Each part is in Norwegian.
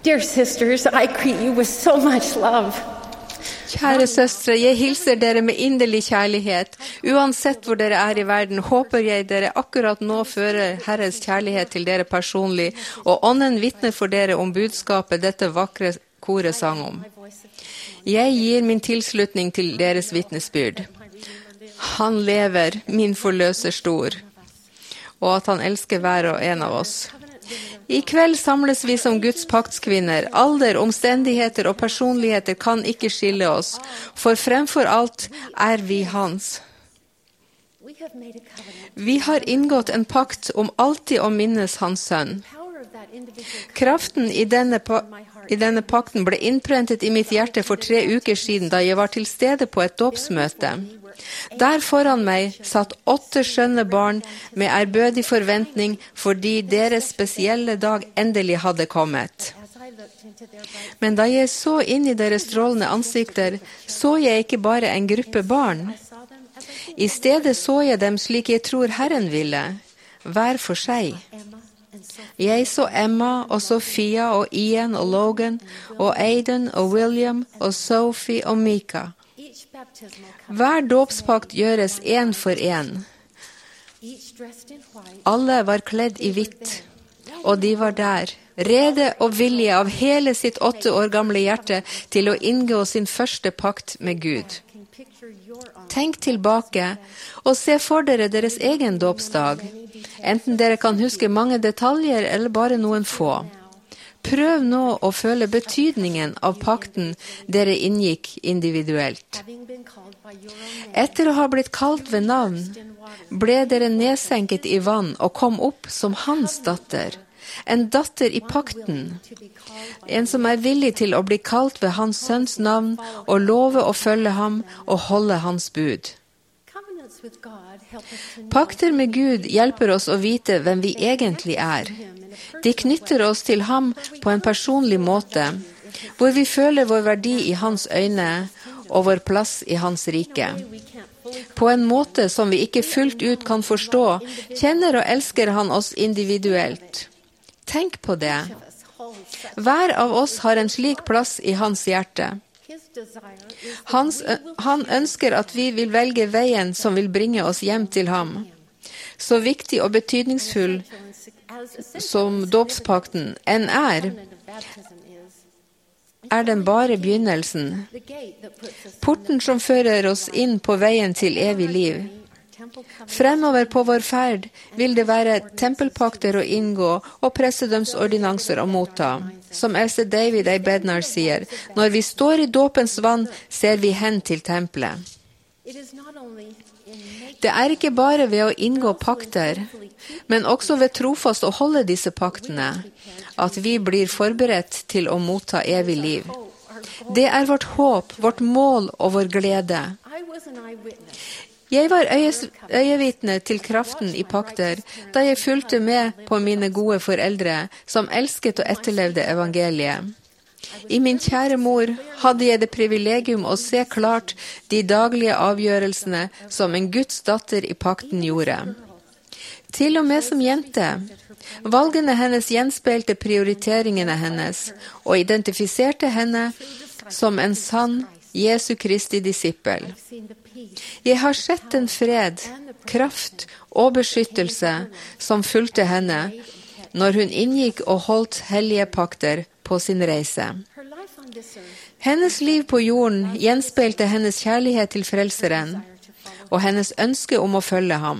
Dear sisters, I greet you with so much love. Kjære søstre, jeg hilser dere med inderlig kjærlighet. Uansett hvor dere er i verden, håper jeg dere akkurat nå fører Herres kjærlighet til dere personlig, og ånden vitner for dere om budskapet dette vakre koret sang om. Jeg gir min tilslutning til deres vitnesbyrd. Han lever, min forløser stor, og at han elsker hver og en av oss. I kveld samles vi som Guds paktskvinner. Alder, omstendigheter og personligheter kan ikke skille oss, for fremfor alt er vi hans. Vi har inngått en pakt om alltid å minnes hans sønn. Kraften i denne pakten ble innprentet i mitt hjerte for 3 uker siden, da jeg var til stede på et dåpsmøte. Der foran meg satt 8 skjønne barn med ærbødig forventning fordi deres spesielle dag endelig hadde kommet. Men da jeg så inn i deres strålende ansikter, så jeg ikke bare en gruppe barn. I stedet så jeg dem slik jeg tror Herren ville, hver for seg. Jeg så Emma og Sofia og Ian og Logan og Aiden og William og Sophie og Mika. Hver dåpspakt gjøres en for en. Alle var kledd i hvitt, og de var der, rede og villige av hele sitt 8 år gamle hjerte til å inngå sin første pakt med Gud. Tenk tilbake og se for dere deres egen dåpsdag, enten dere kan huske mange detaljer eller bare noen få. Prøv nå å føle betydningen av pakten dere inngikk individuelt. Etter å ha blitt kalt ved navn, ble dere nedsenket i vann og kom opp som hans datter. En datter i pakten. En som er villig til å bli kalt ved hans sønns navn og love å følge ham og holde hans bud. Pakter med Gud hjelper oss å vite hvem vi egentlig er. De knytter oss til ham på en personlig måte, hvor vi føler vår verdi i hans øyne og vår plass i hans rike. På en måte som vi ikke fullt ut kan forstå, kjenner og elsker han oss individuelt. Tenk på det. Hver av oss har en slik plass i hans hjerte. Han ønsker at vi vil velge veien som vil bringe oss hjem til ham. Så viktig og betydningsfull som dåpspakten enn er den bare begynnelsen. Porten som fører oss inn på veien til evig liv. Fremover på vår ferd vil det være tempelpakter å inngå og prestedømsordinanser å motta. Som eldste David A. Bednar sier, når vi står i dåpens vann, ser vi hen til tempelet. Det er ikke bare ved å inngå pakter, men også ved trofast å holde disse paktene, at vi blir forberedt til å motta evig liv. Det er vårt håp, vårt mål og vår glede. Jeg var øyevitne til kraften i pakter da jeg fulgte med på mine gode foreldre som elsket og etterlevde evangeliet. I min kjære mor hadde jeg det privilegium å se klart de daglige avgjørelsene som en Guds datter i pakten gjorde. Til og med som jente. Valgene hennes gjenspeilte prioriteringene hennes og identifiserte henne som en sann Jesu Kristi disippel. Jeg har sett den fred, kraft og beskyttelse som fulgte henne når hun inngikk og holdt hellige pakter på sin reise. Hennes liv på jorden gjenspeilte hennes kjærlighet til Frelseren og hennes ønske om å følge ham.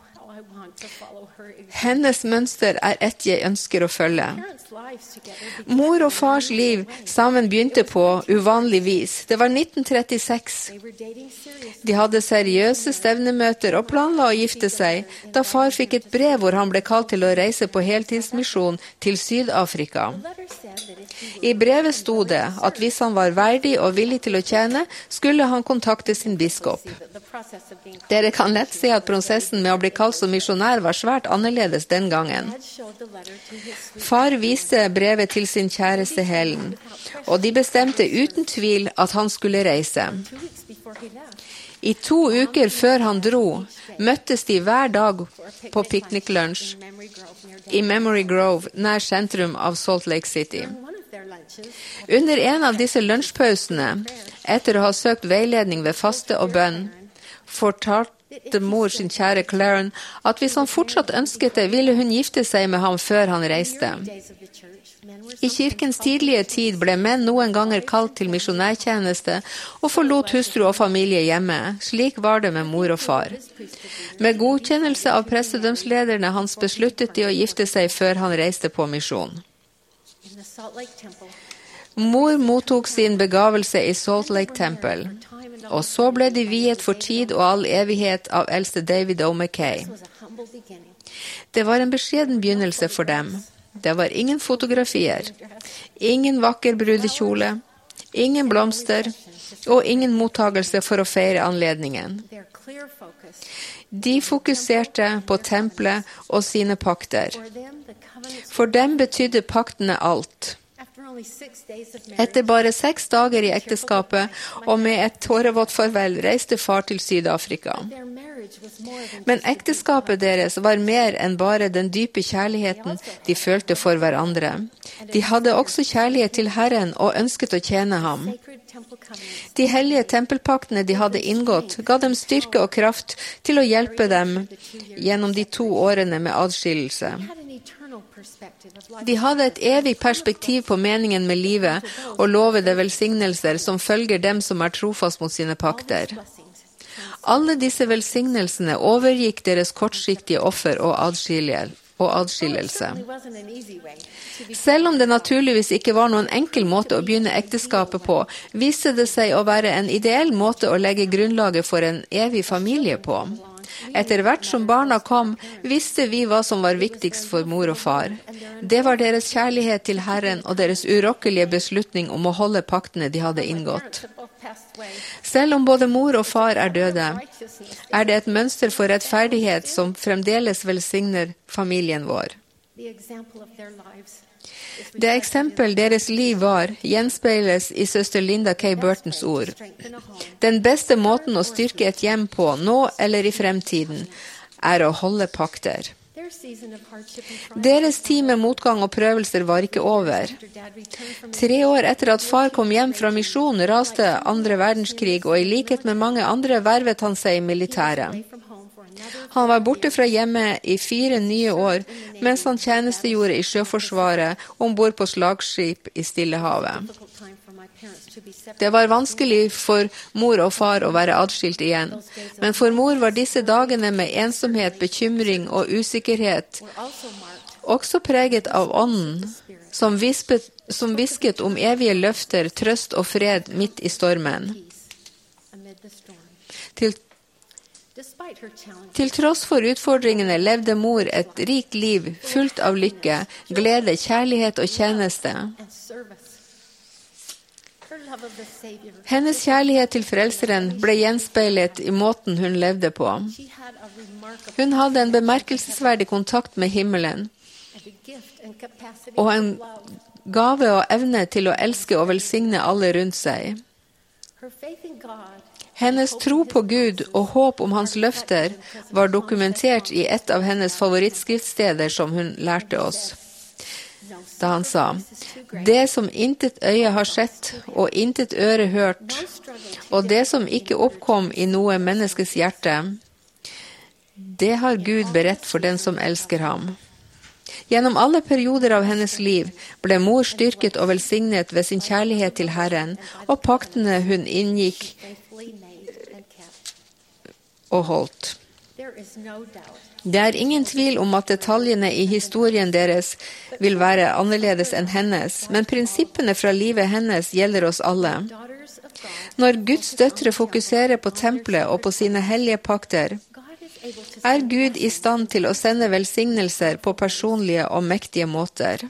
Hennes mønster er et jeg ønsker å følge. Mor og fars liv sammen begynte på uvanlig vis. Det var 1936. De hadde seriøse stevnemøter og planla å gifte seg, da far fikk et brev hvor han ble kalt til å reise på heltidsmisjon til Syd-Afrika. I brevet sto det at hvis han var verdig og villig til å tjene, skulle han kontakte sin biskop. Dere kan lett se at prosessen med å bli kalt som misjonær var svært annerledes den gangen. Far viste brevet til sin kjæreste Helen, og de bestemte uten tvil at han skulle reise. I 2 uker før han dro, møttes de hver dag på pikniklunsj i Memory Grove, nær sentrum av Salt Lake City. Under en av disse lunsjpausene, etter å ha søkt veiledning ved faste og bønn, fortalte mor sin kjære Claren at hvis han fortsatt ønsket det, ville hun gifte seg med ham før han reiste. I kirkens tidlige tid ble menn noen ganger kalt til misjonærtjeneste og forlot hustru og familie hjemme. Slik var det med mor og far. Med godkjennelse av prestedømslederne hans besluttet de å gifte seg før han reiste på misjon. Mor mottok sin begavelse i Salt Lake Temple, og så ble de viet for tid og all evighet av eldste David O. McKay. Det var en beskjeden begynnelse for dem. Det var ingen fotografier, ingen vakker brudekjole, ingen blomster og ingen mottagelse for å feire anledningen. De fokuserte på tempelet og sine pakter. For dem betydde paktene alt. Etter bare 6 dager i ekteskapet og med et tårevått farvel reiste far til Sydafrika. Men ekteskapet deres var mer enn bare den dype kjærligheten de følte for hverandre. De hadde også kjærlighet til Herren og ønsket å tjene ham. De hellige tempelpaktene de hadde inngått, ga dem styrke og kraft til å hjelpe dem gjennom de 2 årene med adskillelse. De hadde et evig perspektiv på meningen med livet og lovede velsignelser som følger dem som er trofast mot sine pakter. Alle disse velsignelsene overgikk deres kortsiktige offer og adskillelse. Selv om det naturligvis ikke var noen enkel måte å begynne ekteskapet på, viste det seg å være en ideell måte å legge grunnlaget for en evig familie på. Etter hvert som barna kom, visste vi hva som var viktigst for mor og far. Det var deres kjærlighet til Herren og deres urokkelige beslutning om å holde paktene de hadde inngått. Selv om både mor og far er døde, er det et mønster for rettferdighet som fremdeles velsigner familien vår. Det eksempel deres liv var, gjenspeiles i søster Linda K. Burtons ord. Den beste måten å styrke et hjem på, nå eller i fremtiden, er å holde pakter. Deres tid med motgang og prøvelser var ikke over. 3 år etter at far kom hjem fra misjon, raste 2. verdenskrig, og i likhet med mange andre vervet han seg i militæret. Han var borte fra hjemme i 4 nye år, mens han tjenestegjorde i Sjøforsvaret ombord på slagskip i Stillehavet. Det var vanskelig for mor og far å være adskilt igjen, men for mor var disse dagene med ensomhet, bekymring og usikkerhet også preget av ånden, som hvisket om evige løfter, trøst og fred midt i stormen. Til tross for utfordringene levde mor et rikt liv, fullt av lykke, glede, kjærlighet og tjeneste. Hennes kjærlighet til Frelseren ble gjenspeilet i måten hun levde på. Hun hadde en bemerkelsesverdig kontakt med himmelen, og en gave og evne til å elske og velsigne alle rundt seg. Hennes tro på Gud og håp om hans løfter var dokumentert i et av hennes favorittskriftsteder som hun lærte oss. Da han sa, «Det som intet øye har sett og intet øre hørt, og det som ikke oppkom i noe menneskes hjerte, det har Gud beredt for den som elsker ham.» Gjennom alle perioder av hennes liv ble mor styrket og velsignet ved sin kjærlighet til Herren og paktene hun inngikk og holdt. Det er ingen tvil om at detaljene i historien deres vil være annerledes enn hennes, men prinsippene fra livet hennes gjelder oss alle. Når Guds døtre fokuserer på tempelet og på sine hellige pakter, er Gud i stand til å sende velsignelser på personlige og mektige måter.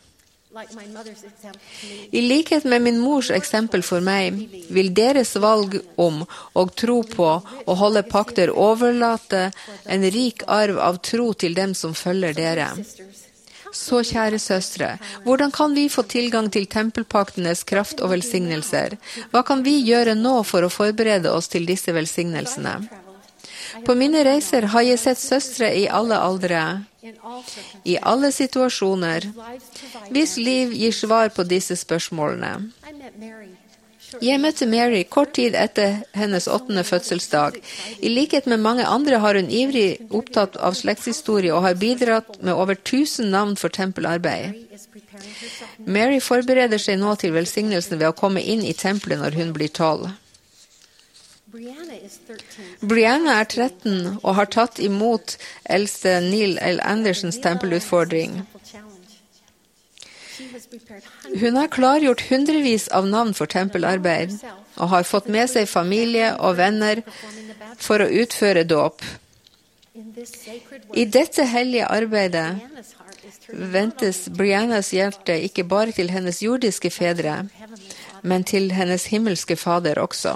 I likhet med min mors eksempel for meg, vil deres valg om og tro på å holde pakter overlate en rik arv av tro til dem som følger dere. Så kjære søstre, hvordan kan vi få tilgang til tempelpaktenes kraft og velsignelser? Hva kan vi gjøre nå for å forberede oss til disse velsignelsene? På mine reiser har jeg sett søstre i alle aldre, I alle situasjoner, hvis liv gir svar på disse spørsmålene. Jeg møtte Mary kort tid etter hennes 8. fødselsdag. I likhet med mange andre har hun ivrig opptatt av slektshistorie og har bidratt med over 1000 navn for tempelarbeid. Mary forbereder seg nå til velsignelsen ved å komme inn i tempelet når hun blir 12. Brianna er 13 og har tatt imot eldste Neil L. Andersens tempelutfordring. Hun har klargjort hundrevis av navn for tempelarbeid og har fått med seg familie og venner for å utføre dåp. I dette hellige arbeidet ventes Briannas hjerte ikke bare til hennes jordiske fedre, men til hennes himmelske fader også.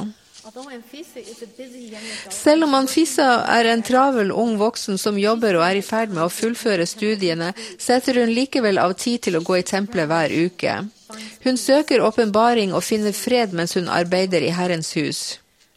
Selv om Anfisa er en travel ung voksen som jobber og er i ferd med å fullføre studiene, setter hun likevel av tid til å gå i tempelet hver uke. Hun søker åpenbaring og finner fred mens hun arbeider i Herrens hus.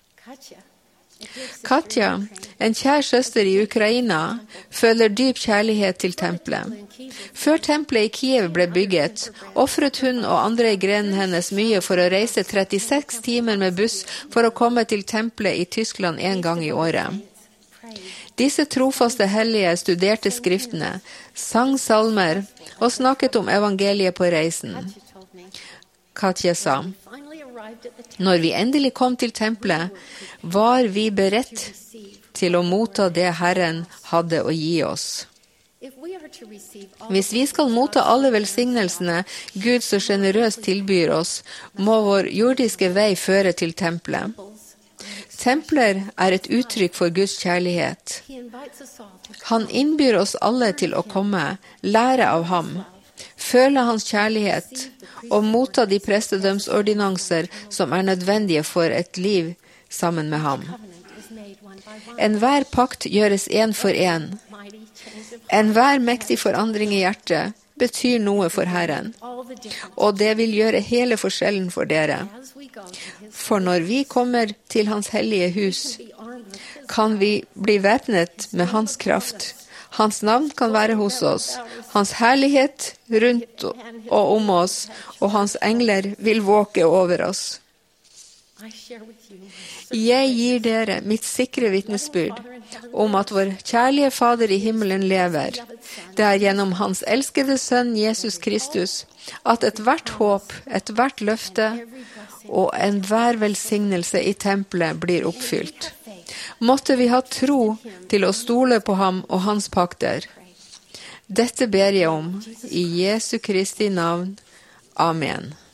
Katja, en kjær søster i Ukraina, føler dyp kjærlighet til tempelet. Før tempelet i Kiev ble bygget, offret hun og andre i grenen hennes mye for å reise 36 timer med buss for å komme til tempelet i Tyskland en gang i året. Disse trofaste hellige studerte skriftene, sang salmer og snakket om evangeliet på reisen. Katja sa, når vi endelig kom til tempelet, var vi beredt til å motta det Herren hadde å gi oss. Hvis vi skal motta alle velsignelsene Gud så generøst tilbyr oss, må vår jordiske vei føre til tempelet. Templer er et uttrykk for Guds kjærlighet. Han innbyr oss alle til å komme, lære av ham, føle hans kjærlighet og motta de prestedømsordinanser som er nødvendige for et liv sammen med ham. Enhver pakt gjøres en for en. Enhver mektig forandring i hjertet betyr noe for Herren, og det vil gjøre hele forskjellen for dere. For når vi kommer til hans hellige hus, kan vi bli væpnet med hans kraft. Hans navn kan være hos oss, hans herlighet rundt og om oss, og hans engler vil våke over oss. Jeg gir dere mitt sikre vitnesbyrd om at vår kjærlige Fader i himmelen lever. Det er gjennom hans elskede sønn Jesus Kristus at ethvert håp, ethvert løfte og enhver velsignelse i tempelet blir oppfylt. Måtte vi ha tro til å stole på ham og hans pakter. Dette ber jeg om i Jesu Kristi navn. Amen.